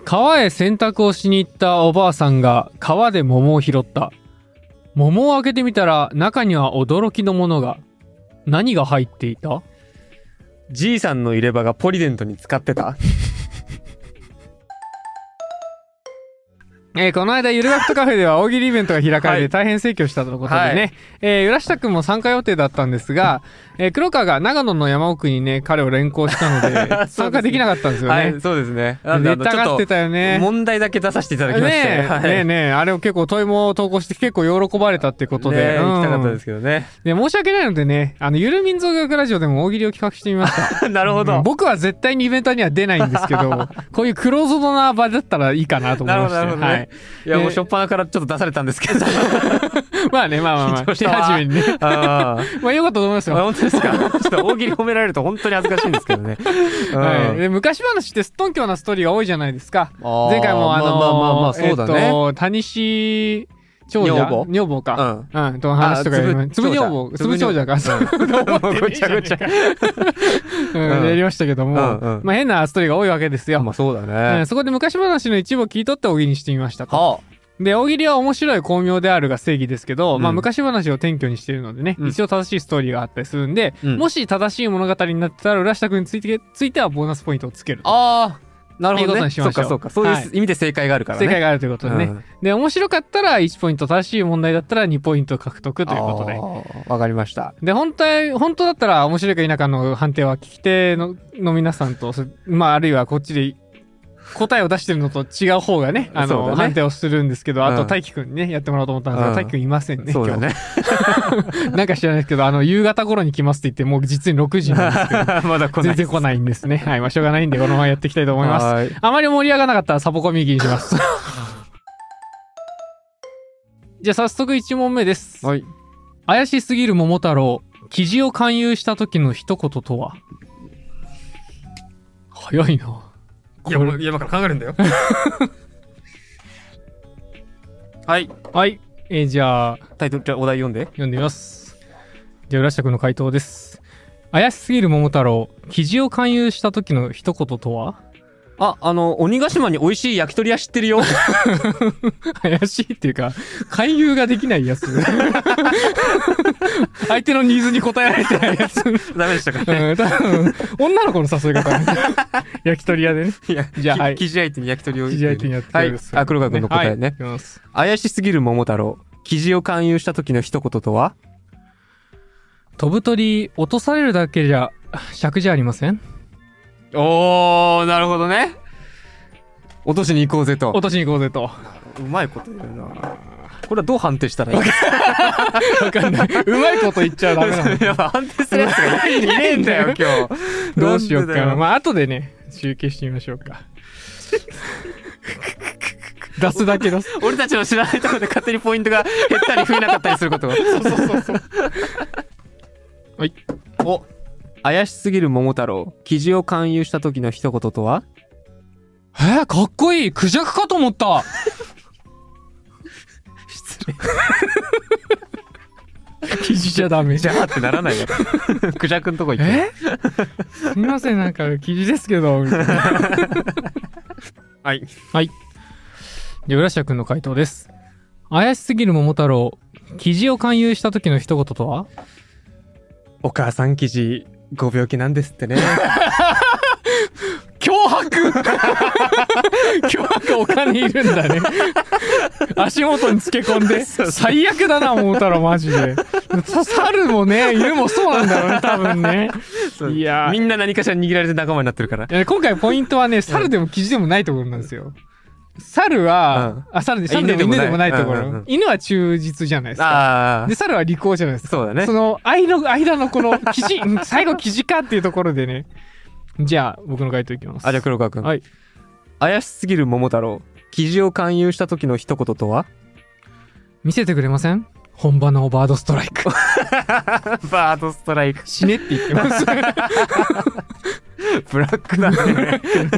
川へ洗濯をしに行ったおばあさんが川で桃を拾った。桃を開けてみたら中には驚きのものが。何が入っていた？ じいさんの入れ歯がポリデントに使ってた。 この間ゆる学徒カフェでは大喜利イベントが開かれて大変盛況したとのことでね、浦下くんも参加予定だったんですが、黒川が長野の山奥にね彼を連行したので参加できなかったんですよね。 はい、そうですね。 ネタがってたよね。 問題だけ出させていただきまして、 ねえあれを結構問いも投稿して結構喜ばれたってことで、 行きたかったですけどね。 で申し訳ないのでね、ゆる民族学ラジオでも大喜利を企画してみました。 なるほど、 僕は絶対にイベントには出ないんですけど、こういうクローズドな場だったらいいかなと思いまして。 なるほどね。いやもう初っ端からちょっと出されたんですけど。 まあね、手始めにね。まあよかったと思いますよ。 本当ですか。ちょっと大喜利褒められると本当に恥ずかしいんですけどね。 で昔話ってすっとんきょうなストーリーが多いじゃないですか。前回もそうだね。 谷氏長者女房か。と話とかつぶ女房、つぶ長者か。ごちゃごちゃ。やりましたけども、まあ変なストーリーが多いわけですよ。 まあそうだね。 そこで昔話の一部を切り取って大喜利にしてみましたと。で、大喜利は面白い巧妙であるが正義ですけど、まあ昔話を転居にしているのでね、一応正しいストーリーがあったりするんで、もし正しい物語になってたら浦下くんについてはボーナスポイントをつける。 なるほどね。そうか。そういう意味で正解があるからね。 正解があるということでね。で、面白かったら1ポイント、正しい問題だったら2ポイント獲得ということで。 わかりました。 で、本当だったら面白いか否かの判定は聞き手の皆さんと、まああるいはこっちで答えを出してるのと違う方がね、判定をするんですけど、あと大輝くんにね、やってもらおうと思ったんですが、大輝くんいませんね、 そうだね。 なんか知らないですけど、夕方頃に来ますって言って、もう実に6時なんですけど、 まだ来ない。 全然来ないんですね。はい、まあしょうがないんで、このままやっていきたいと思います。あまり盛り上がらなかったらサボコミ右にします。じゃあ早速1問目です。 はい。 怪しすぎる桃太郎、記事を勧誘した時の一言とは？早いな。 いや、俺今から考えるんだよ。はい。 はい。じゃあ、 タイトル、じゃあお題読んでみます。じゃあ、浦下くんの回答です。怪しすぎる桃太郎、記事を勧誘した時の一言とは？ 鬼ヶ島に美味しい焼き鳥屋知ってるよ。 怪しいっていうか、勧誘ができないやつ。相手のニーズに応えられてないやつ。 ダメでしたかね。 多分女の子の誘い方。焼き鳥屋でね。 じゃあ、記事相手に焼き鳥を。 記事相手にやってくれる。 はい。黒川くんの答えね。怪しすぎる桃太郎、記事を勧誘した時の一言とは？ 飛ぶ鳥、落とされるだけじゃ、尺じゃありません？ なるほどね。落としに行こうぜと。うまいこと言うな。これはどう判定したらいい？ わかんない。うまいこと言っちゃダメなの。 やっぱ判定するやつがいねえんだよ、今日。 どうしようかな。まあ、後でね、集計してみましょうか。出すだけ出す。 俺たちの知らないところで勝手にポイントが減ったり増えなかったりすることが。そう。 はい。 怪しすぎる桃太郎、記事を勧誘した時の一言とは？ かっこいい、クジャクかと思った。 失礼。 記事じゃダメ。 じゃあってならないよ。クジャクんとこ行って。 すみません、なんか記事ですけど。みたいな。 はい。 で、浦下くんの回答です。怪しすぎる桃太郎、記事を勧誘した時の一言とは？ お母さん記事、ご病気なんですってね。 脅迫お金いるんだね。足元につけ込んで。最悪だな、桃太郎、マジで。猿もね、犬もそうなんだろうね、多分ね。 いやみんな何かしら握られて仲間になってるから。 今回ポイントはね、猿でもキジでもないところなんですよ。猿は、猿でも犬でもないところ。犬は忠実じゃないですか。で、猿は利口じゃないですか。 そうだね。 その間のこのキジ、最後キジかっていうところでね。じゃあ、僕の回答いきます。 じゃあ黒川くん。 はい。 怪しすぎる桃太郎、記事を勧誘した時の一言とは？ 見せてくれません？本場のバードストライク。 バードストライク。 死ねって言ってます。 ブラックだね。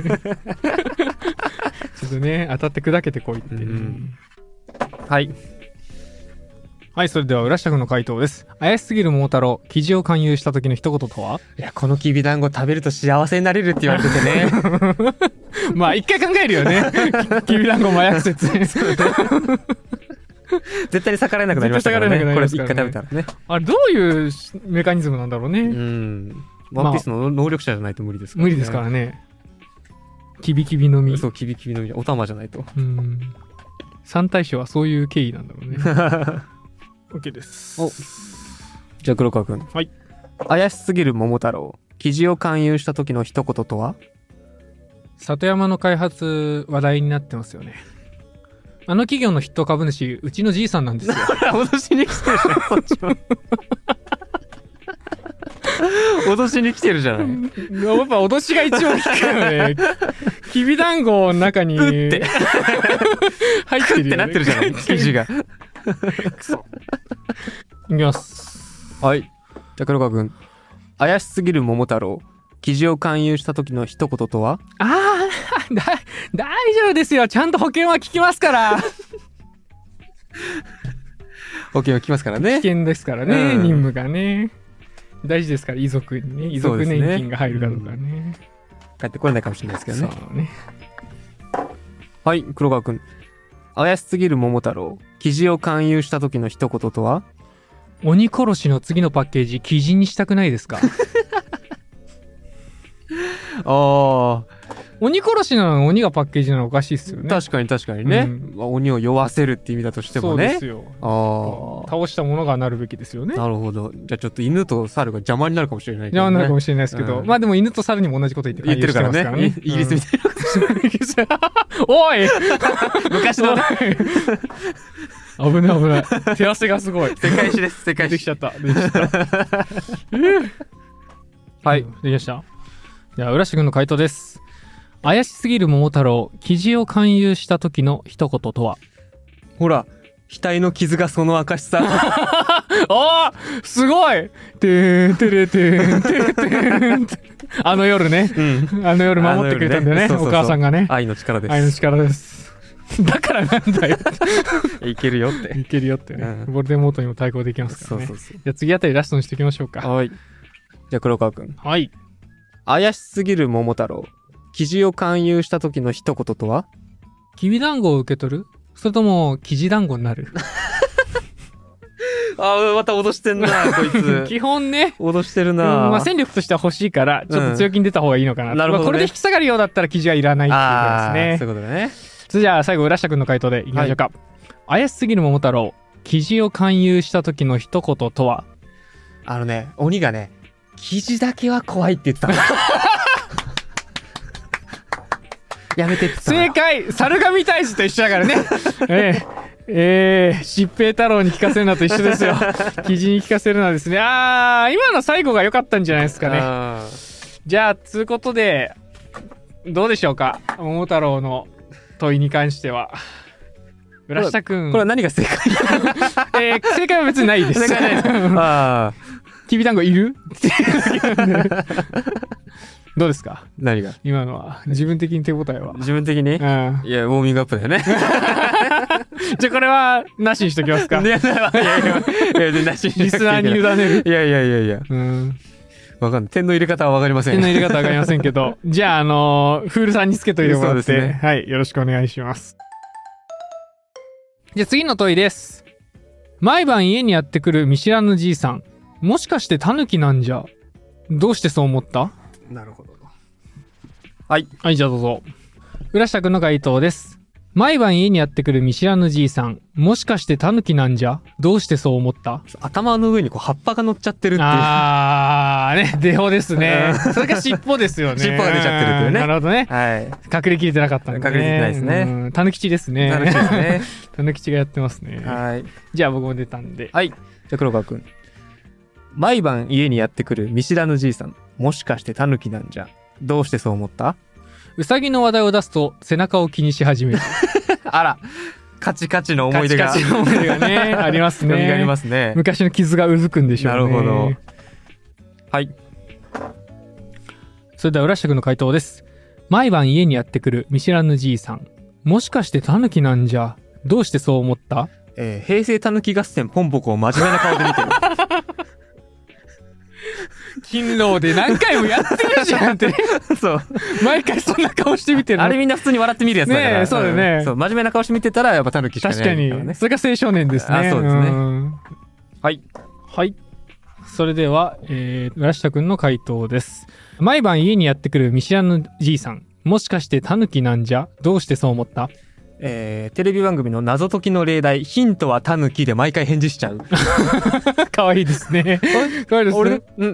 ちょっとね、当たって砕けてこいって。はい。はい、それでは浦下君の回答です。怪しすぎる桃太郎、記事を勧誘した時の一言とは？ いや、このきびだんご食べると幸せになれるって言われててね。 まあ一回考えるよね。きびだんご麻薬説。 絶対に逆らえなくなりましたからね。これ一回食べたらね。 あれどういうメカニズムなんだろうね。 ワンピースの能力者じゃないと無理ですからね。 無理ですからね。キビキビの実。 そう、キビキビの実。お玉じゃないと。 三大将はそういう経緯なんだろうね。OK です。 じゃあ黒川くん。 はい。 怪しすぎる桃太郎。記事を勧誘した時の一言とは？ 里山の開発話題になってますよね。あの企業の筆頭株主、うちのじいさんなんですよ。 脅しに来てるじゃん、そっちも。脅しに来てるじゃない。 やっぱ脅しが一番効くよね。きびだんごの中に入ってるよね。 ってなってるじゃない、生地が。くそ。 いきます。 はい。じゃあ黒川くん。怪しすぎる桃太郎。記事を勧誘した時の一言とは？ 大丈夫ですよ。ちゃんと保険は効きますから。 保険は効きますからね。 危険ですからね、任務がね。大事ですから、遺族にね。遺族年金が入るかどうかね。 帰ってこれないかもしれないですけどね。 そうね。 はい、黒川くん。怪しすぎる桃太郎。記事を勧誘した時の一言とは？ 鬼殺しの次のパッケージ、記事にしたくないですか？鬼殺しなのに鬼がパッケージなのおかしいっすよね。 確かに確かにね、鬼を酔わせるって意味だとしてもね。 そうですよ。倒したものがなるべきですよね。 なるほど。じゃあちょっと犬と猿が邪魔になるかもしれないけど、ね、 邪魔になるかもしれないですけど、まあでも犬と猿にも同じこと言ってるからね。 イギリスみたいな。 おい昔のね。 危ない危ない。手汗がすごい。 世界史です。世界史。 できちゃった。はい。できました。じゃあ浦下君の回答です。怪しすぎる桃太郎、記事を勧誘した時の一言とは？ ほら、額の傷がその証さ。 あーすごいてーてれてーてれてーあの夜ね、あの夜守ってくれたんだよね、お母さんがね。 愛の力です。 愛の力です。だからなんだよ。 いけるよって。 いけるよってね。ボルデモートにも対抗できますからね。じゃあ次あたりラストにしておきましょうか。 はい。じゃあ黒川くん。 はい。 怪しすぎる桃太郎。記事を勧誘した時の一言とは？ きびだんごを受け取る？それとも生地団子になる？ また脅してんなこいつ。 基本ね脅してるな。 まあ戦力としては欲しいからちょっと強気に出た方がいいのかな。 なるほどね。 これで引き下がるようだったら生地はいらないっていうことですね。 そういうことね。 じゃあ最後浦下くんの回答でいきましょうか。怪しすぎる桃太郎、記事を勧誘した時の一言とは？ 鬼がね、記事だけは怖いって言ってたの。やめてって正解、猿神退治と一緒だからね。疾病太郎に聞かせるなと一緒ですよ。記事に聞かせるなですね。今の最後が良かったんじゃないですかね。じゃあつうことでどうでしょうか、桃太郎の問いに関しては。浦下くん、 これは何が正解？ 正解は別にないです。正解ないです。きびだんごいる？どうですか？ 何が？ 今のは自分的に手応えは？ 自分的に？いやウォーミングアップだよね。 じゃあこれはなしにしときますか？いやなしに。 リスナーに委ねる。 いや。わかんない。点の入れ方はわかりません。 点の入れ方はわかりませんけど、じゃあフールさんにつけといてもらって、はい、よろしくお願いします。じゃあ次の問いです。毎晩家にやってくる見知らぬじいさん、もしかしてタヌキなんじゃ？どうしてそう思った？ なるほど。 はい、じゃあどうぞ。浦下くんの回答です。毎晩家にやってくる見知らぬじいさん、もしかしてタヌキなんじゃ？どうしてそう思った？ 頭の上に葉っぱが乗っちゃってるっていう。 ね、デホですね。それが尻尾ですよね。 尻尾が出ちゃってるっていうね。 なるほどね。 はい。 隠れきれてなかったんでね。 隠れてないですね。 タヌキチですね。 タヌキチですね。 タヌキチがやってますね。 はい。 じゃあ僕も出たんで。 はい。じゃあ黒川くん。毎晩家にやってくる見知らぬじいさん、もしかしてタヌキなんじゃ？どうしてそう思った？ うさぎの話題を出すと背中を気にし始める。 あら、カチカチの思い出が。 カチカチの思い出がね、ありますね。 ありますね。 昔の傷がうずくんでしょうね。 なるほど。はい。 それでは浦下くんの回答です。毎晩家にやってくる見知らぬじいさん、もしかしてタヌキなんじゃ？どうしてそう思った？ 平成タヌキ合戦ポンポコを真面目な顔で見てる。 勤労で何回もやってるじゃんってね。 そう。 毎回そんな顔して見てるの。 あれみんな普通に笑って見るやつだから。 ねえ、そうだよね。 そう、真面目な顔して見てたら、やっぱタヌキしかいないからね。 確かに。それが青少年ですね。 あ、そうですね。はい。 はい。それでは、村下くんの回答です。毎晩家にやってくる見知らぬじいさん。もしかしてタヌキなんじゃ？どうしてそう思った？ テレビ番組の謎解きの例題、ヒントはタヌキで毎回返事しちゃう。 かわいいですね。かわいいですね。俺、うん。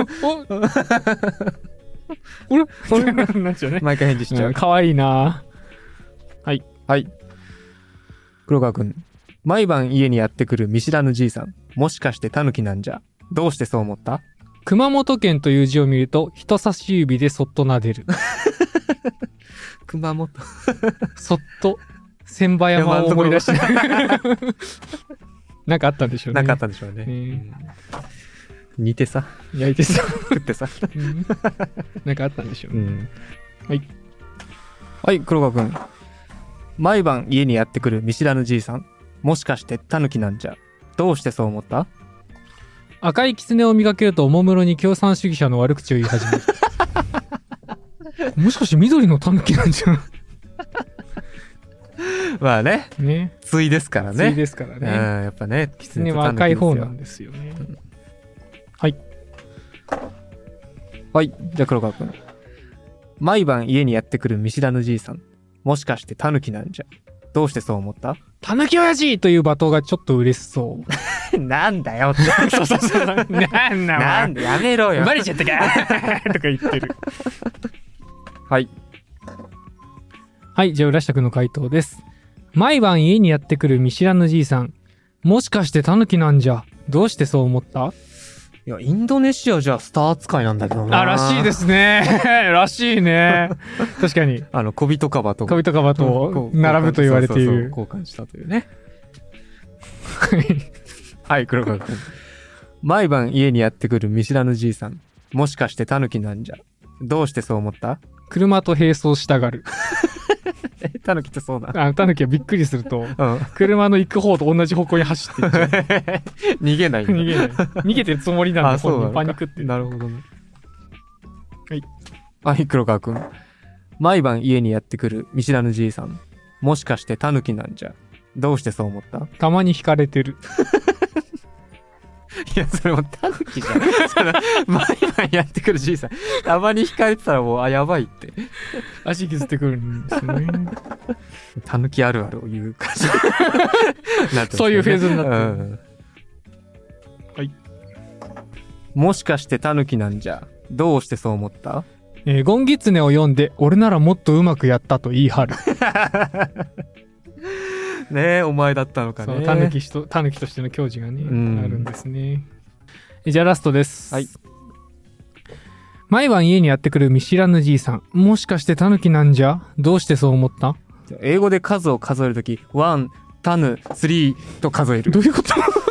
俺なんちゃうね。 毎回返事しちゃう。 かわいいな。はい。 はい。黒川くん。毎晩家にやってくる見知らぬじいさん。もしかしてタヌキなんじゃ？どうしてそう思った？ 熊本県という字を見ると、人差し指でそっと撫でる。 熊本。 そっと、千葉山を思い出して。なんかあったんでしょうね。 なんかあったんでしょうね。煮てさ。 焼いてさ。 食ってさ。 なんかあったんでしょうね。はい。 はい、黒川くん。毎晩家にやってくる見知らぬじいさん。もしかしてタヌキなんじゃ？どうしてそう思った？ 赤い狐を見かけるとおもむろに共産主義者の悪口を言い始める。もしかして緑のタヌキなんじゃん。 まあね。 ね。 対ですからね。 対ですからね。 やっぱね、 狐は赤い方なんですよね。はい。 はい。じゃあ黒川くん。毎晩家にやってくる見知らぬじいさん。もしかしてタヌキなんじゃ？どうしてそう思った？ タヌキ親父という罵倒がちょっと嬉しそう。 なんだよって。 そうそうそう。なんでやめろよ。 バレちゃったかとか言ってる。 はい。 はい、じゃあ浦下くんの回答です。毎晩家にやってくる見知らぬじいさん。もしかしてタヌキなんじゃ？どうしてそう思った？ いや、インドネシアじゃスター扱いなんだけどな。 あ、らしいですね。らしいね。確かに。 小人カバと。 小人カバと並ぶと言われている。 交換したというね。はい、黒川君。毎晩家にやってくる見知らぬじいさん。もしかしてタヌキなんじゃ？どうしてそう思った？ 車と並走したがる。 タヌキってそうだ。 タヌキはびっくりすると、車の行く方と同じ方向に走っていっちゃう。 逃げない。 逃げてるつもりなんだ、本人パニックって。 なるほどね。 はい。 はい、黒川くん。毎晩家にやってくる見知らぬじいさん。もしかしてタヌキなんじゃ？どうしてそう思った？ たまに惹かれてる。 いや、それもタヌキじゃん。毎晩やってくるじいさん。たまに惹かれてたらもう、やばいって。 足削ってくるんですね。 タヌキあるあるを言う感じ。 そういうフェーズになってる。はい。 もしかしてタヌキなんじゃ？どうしてそう思った？ ゴンギツネを読んで、俺ならもっとうまくやったと言い張る。 ねえ、お前だったのかね。 タヌキとしての矜持がね、あるんですね。じゃあラストです。 はい。 毎晩家にやってくる見知らぬじいさん。もしかしてタヌキなんじゃ？どうしてそう思った？ 英語で数を数えるとき、1、タヌ、3と数える。 どういうこと？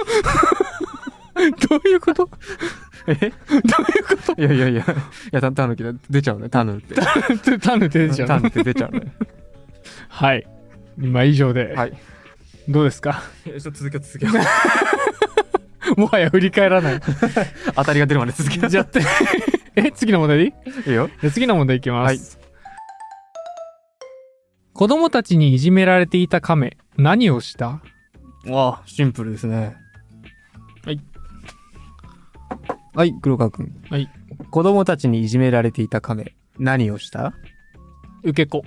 どういうこと？どういうこと？ いや、タヌキだ。出ちゃうね、タヌって。 タヌって出ちゃう。 タヌって出ちゃうね。 はい。今以上で。はい。どうですか？ ちょっと続けよう。もはや振り返らない。 当たりが出るまで続けちゃって。次の問題でいい？ いいよ。 次の問題いきます。はい。子供たちにいじめられていた亀、何をした？ わあ、シンプルですね。 はい。 はい、黒川くん。 はい。 子供たちにいじめられていた亀、何をした？ 受け子。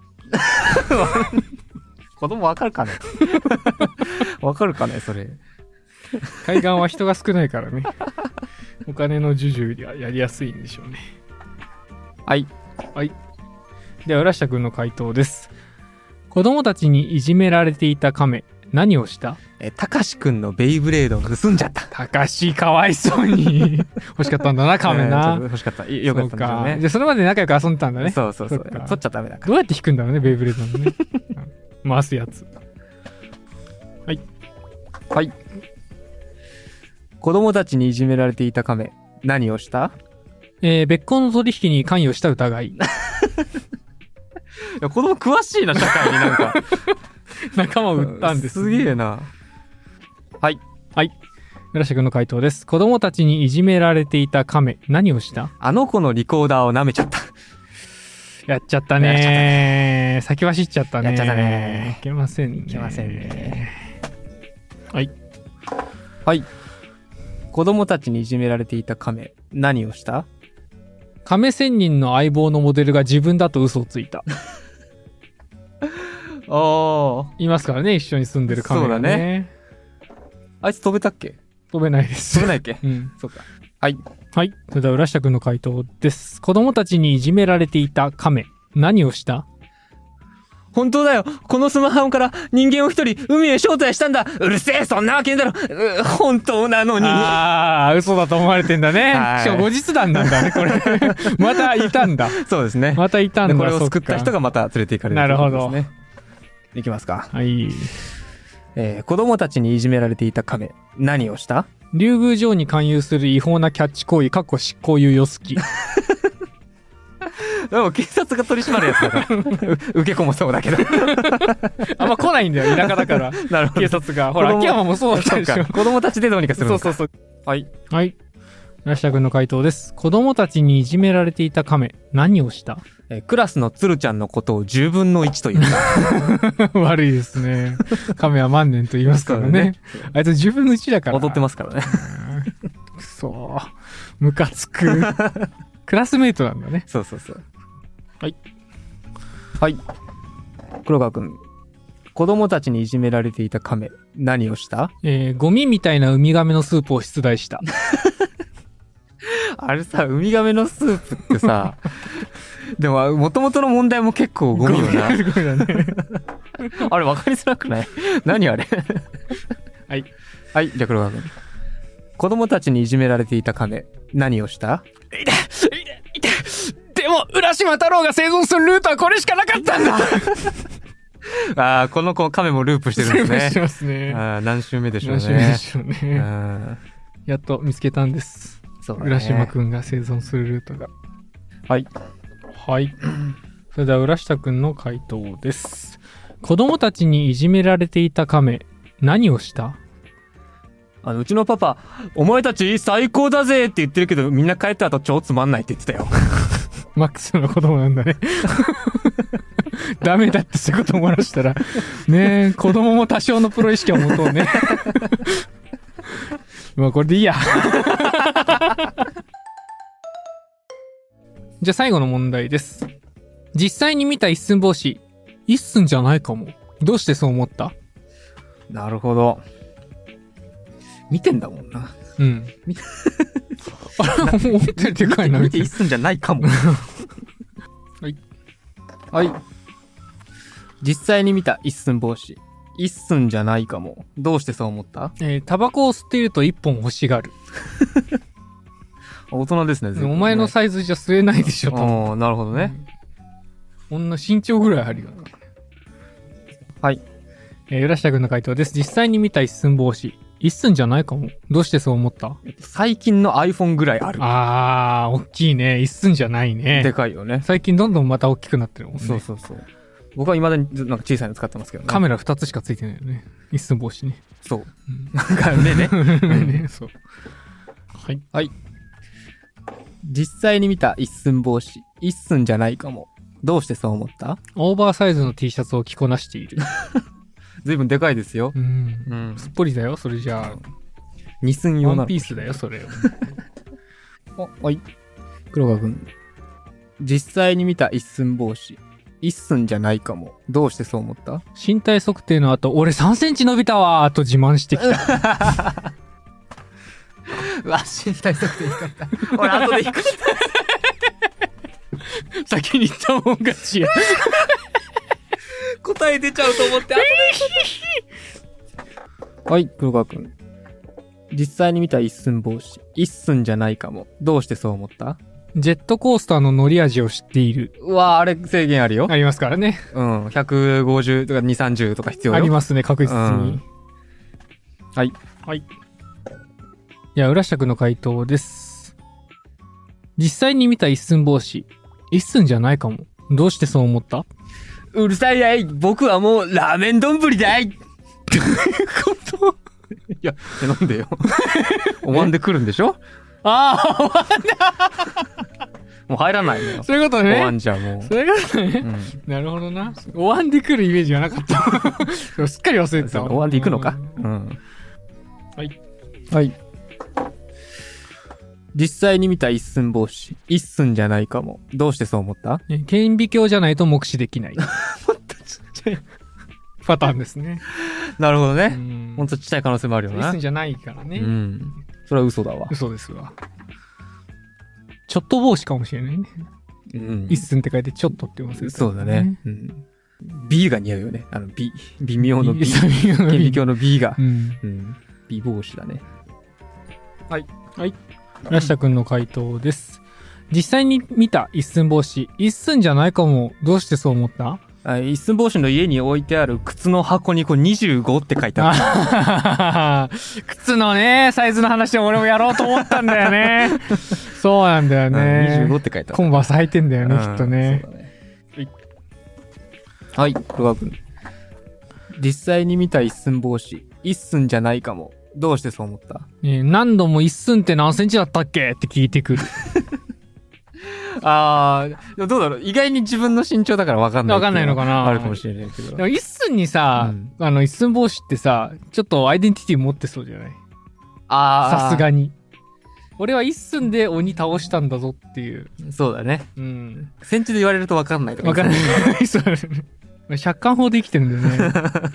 子供わかるかね？わかるかね、それ。 海岸は人が少ないからね。お金の授受やりやすいんでしょうね。 はい。 はい。では、浦下くんの回答です。子供たちにいじめられていた亀、何をした？ たかしくんのベイブレードを盗んじゃった。 たかしかわいそうに。欲しかったんだな、亀な。 欲しかった。よかったんだよね。 じゃあそれまで仲良く遊んでたんだね。 そう。取っちゃダメだから。 どうやって引くんだろうね、ベイブレードのね。回すやつ。はい。 はい。子供たちにいじめられていた亀、何をした？ 別行の取引に関与した疑い。いや、子供詳しいな、社会になんか。 仲間を売ったんです、 すげえな。はい。 はい。 浦下くんの回答です。子供たちにいじめられていた亀、何をした？ あの子のリコーダーを舐めちゃった。 やっちゃったねー。先走っちゃったねー。 やっちゃったねー。いけませんね。 いけませんね。 はい。 はい。子供たちにいじめられていた亀、何をした？ 亀仙人の相棒のモデルが自分だと嘘をついた。いますからね、一緒に住んでる亀がね。そうだね。 あいつ飛べたっけ？ 飛べないです。 飛べないっけ？うん。そうか。はい。 はい。それでは浦下くんの回答です。子供たちにいじめられていた亀、何をした？ 本当だよ。このスマホから人間を一人海へ招待したんだ。うるせえ、そんなわけねえだろ。本当なのに。 ああ、嘘だと思われてんだね。しかも後日談なんだね、これ。またいたんだ。 そうですね。 またいたんだ。 これを救った人がまた連れて行かれる、 なるほど。 いきますか。 はい。 子供たちにいじめられていた亀、何をした？ 竜宮城に勧誘する違法なキャッチ行為、執行猶予好き。 でも警察が取り締まるやつだから受け子もそうだけどあんま来ないんだよ、田舎だから。なるほど。警察がほら秋山もそうだったでしょ。 子供たちでどうにかするのか。 そうはいはい。浦下くんの回答です。子供たちにいじめられていた亀、何をした？ クラスのつるちゃんのことを10分の1と言った。 悪いですね。亀は万年と言いますからね。あいつ10分の1だから。 踊ってますからね。 くそー。ムカつく。クラスメイトなんだね。 そう。 はい。 はい。黒川くん。子供たちにいじめられていた亀、何をした？ ゴミみたいなウミガメのスープを出題した。 あれさ、ウミガメのスープってさ、でも、元々の問題も結構ゴミよな。ゴミだね。あれ、わかりづらくない？何あれ？ はい。 はい、じゃあ黒川くん。子供たちにいじめられていた亀、何をした？ でも、浦島太郎が生存するルートはこれしかなかったんだ。 ああ、この子亀もループしてるんですね。 ループしてますね。 ああ、何周目でしょうね。 何周目でしょうね。やっと見つけたんです。 そうだね。 浦島くんが生存するルートが。 はい。 はい。それでは浦下くんの回答です。子供たちにいじめられていた亀、何をした？ うちのパパ、お前たち最高だぜって言ってるけど、みんな帰った後超つまんないって言ってたよ。 マックスの子供なんだね。ダメだってそういうこと漏らしたら。ねえ、子供も多少のプロ意識を持とうね。まあこれでいいや。じゃあ最後の問題です。実際に見た一寸法師、一寸じゃないかも。どうしてそう思った？ なるほど。見てんだもんな。 うん。あれ、思ったよりでかいな。 見て一寸じゃないかも。 はい。 はい。実際に見た一寸法師。一寸じゃないかも。どうしてそう思った？ タバコを吸っていると一本欲しがる。 大人ですね。 お前のサイズじゃ吸えないでしょ。 ああ、なるほどね。 こんな身長ぐらいあるよ。 はい。 浦下くんの回答です。実際に見た一寸法師。一寸じゃないかも。どうしてそう思った？ 最近の iPhone ぐらいある。 あー、大きいね。一寸じゃないね。 でかいよね。 最近どんどんまた大きくなってるもんね。 そう。僕は未だになんか小さいの使ってますけどね。 カメラ2つしかついてないよね。一寸法師ね。 そう。なんかね。 そう。はい。 はい。実際に見た一寸法師。一寸じゃないかも。どうしてそう思った？ オーバーサイズの T シャツを着こなしている。 ずいぶんでかいですよ。 うん。すっぽりだよ、それじゃあ。 二寸用なの。 ワンピースだよ、それ。 はい。黒川くん。実際に見た一寸法師。一寸じゃないかも。どうしてそう思った？ 身体測定の後、俺3センチ伸びたわーと自慢してきた。 うわ、身体測定低かった。俺後で低かった。 先に言ったもん勝ちや。 答え出ちゃうと思って後ではい、黒川くん。実際に見た一寸法師。一寸じゃないかも。どうしてそう思った？ ジェットコースターの乗り味を知っている。 うわ、あれ制限あるよ。 ありますからね。 うん。150とか2、30とか必要よ。 ありますね、確実に。 はい。 はい。いや、浦下くんの回答です。実際に見た一寸法師。一寸じゃないかも。どうしてそう思った？ うるさいやい。僕はもうラーメン丼だい。 どういうこと？ いや、なんでよ。お椀で来るんでしょ？ ああ、 もう入らないのよ。 そういうことね。 お椀じゃもう。 そういうことね。なるほどな。お椀で来るイメージはなかった。すっかり忘れてた。 お椀で行くのか。はい。はい。実際に見た一寸法師。一寸じゃないかも。どうしてそう思った？ 顕微鏡じゃないと目視できない。もっとちっちゃいパターンですね。 なるほどね。ほんとちっちゃい可能性もあるよな。 一寸じゃないからね。 それは嘘だわ。 嘘ですわ。ちょっと帽子かもしれないね。一寸って書いてちょっとって言いますよ。 そうだね。B が似合うよね。微妙の B。顕微鏡の B が。B 帽子だね。はい。 はい。ラシタ君の回答です。実際に見た一寸法師。一寸じゃないかも。どうしてそう思った？ 一寸法師の家に置いてある靴の箱にこう25って書いてある。 靴のね、サイズの話を俺もやろうと思ったんだよね。そうなんだよね。 25って書いてある。 コンバース履いてんだよね、きっとね。 はい、黒川君。実際に見た一寸法師。一寸じゃないかも。どうしてそう思った？ 何度も一寸って何センチだったっけって聞いてくる。 でもどうだろう、意外に自分の身長だから分かんない。 分かんないのかな。 あるかもしれないけど。 でも一寸にさ、一寸法師ってさ、ちょっとアイデンティティ持ってそうじゃない？さすがに。俺は一寸で鬼倒したんだぞっていう。 そうだね。センチで言われると分かんないとか。 分かんない。そうだね。借款法で生きてるんだよね。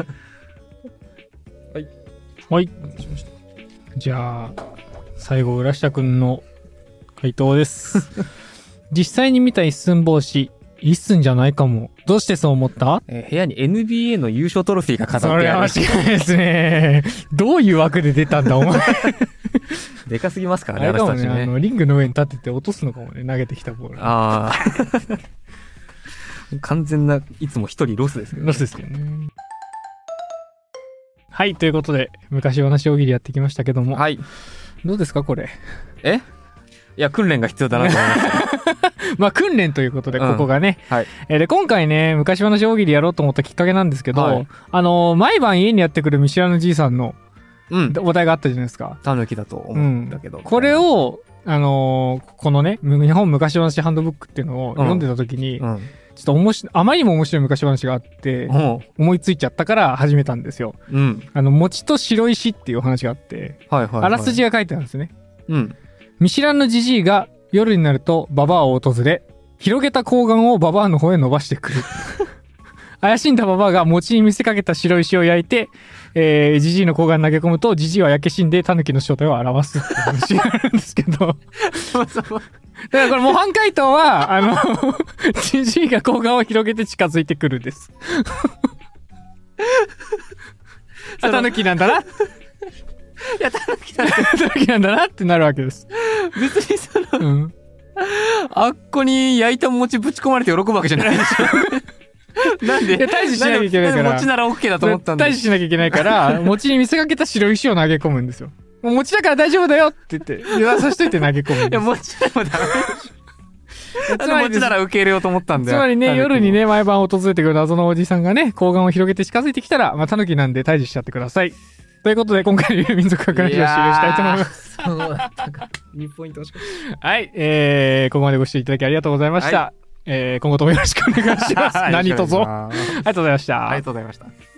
はい。はい。じゃあ、最後、浦下くんの回答です。実際に見た一寸法師、一寸じゃないかも。どうしてそう思った？ 部屋に NBA の優勝トロフィーが飾ってある。 それは間違いですね。どういう枠で出たんだ、お前。 でかすぎますからね、 あれかもね、リングの上に立てて落とすのかもね、投げてきたボール。 完全ないつも一人ロスですけどね。 ロスですけどね。はい、ということで、昔話大喜利やってきましたけども。 はい。 どうですか、これ。 いや、訓練が必要だなと思いました。 まあ、訓練ということで、ここがね。 はい。 で、今回ね、昔話大喜利やろうと思ったきっかけなんですけど、毎晩家にやってくる見知らぬじいさんの、お題があったじゃないですか。 タヌキだと思うんだけど。 これを、このね、日本昔話ハンドブックっていうのを読んでた時に、ちょっとあまりにも面白い昔話があって、思いついちゃったから始めたんですよ。餅と白石っていうお話があって、あらすじが書いてあるんですね。見知らぬじじいが夜になるとババアを訪れ、広げた睾丸をババアの方へ伸ばしてくる。怪しんだババアが餅に見せかけた白石を焼いて、じじいの睾丸投げ込むと、じじいは焼け死んでタヌキの正体を表すって話があるんですけど。だからこれ模範解答は、じじいが睾丸を広げて近づいてくるんです。タヌキなんだな。 いや、タヌキなんだなってなるわけです。 別にあっこに焼いた餅ぶち込まれて喜ぶわけじゃないでしょ。なんで退治しなきゃいけないから。 餅なら OK だと思ったんだ。 退治しなきゃいけないから、餅に見せかけた白石を投げ込むんですよ。もう餅だから大丈夫だよって言って、言わさしといて投げ込むんです。 いや、餅でもダメでしょ。つまり餅なら受け入れようと思ったんだよ。 つまりね、夜にね、毎晩訪れてくる謎のおじさんがね、睾丸を広げて近づいてきたら、まあ、タヌキなんで退治しちゃってください。ということで、今回の民族学ラジオを終了したいと思います。 そうだったか。2ポイント欲しかった。はい、ここまでご視聴いただきありがとうございました。今後ともよろしくお願いします。何卒。ありがとうございました。 ありがとうございました。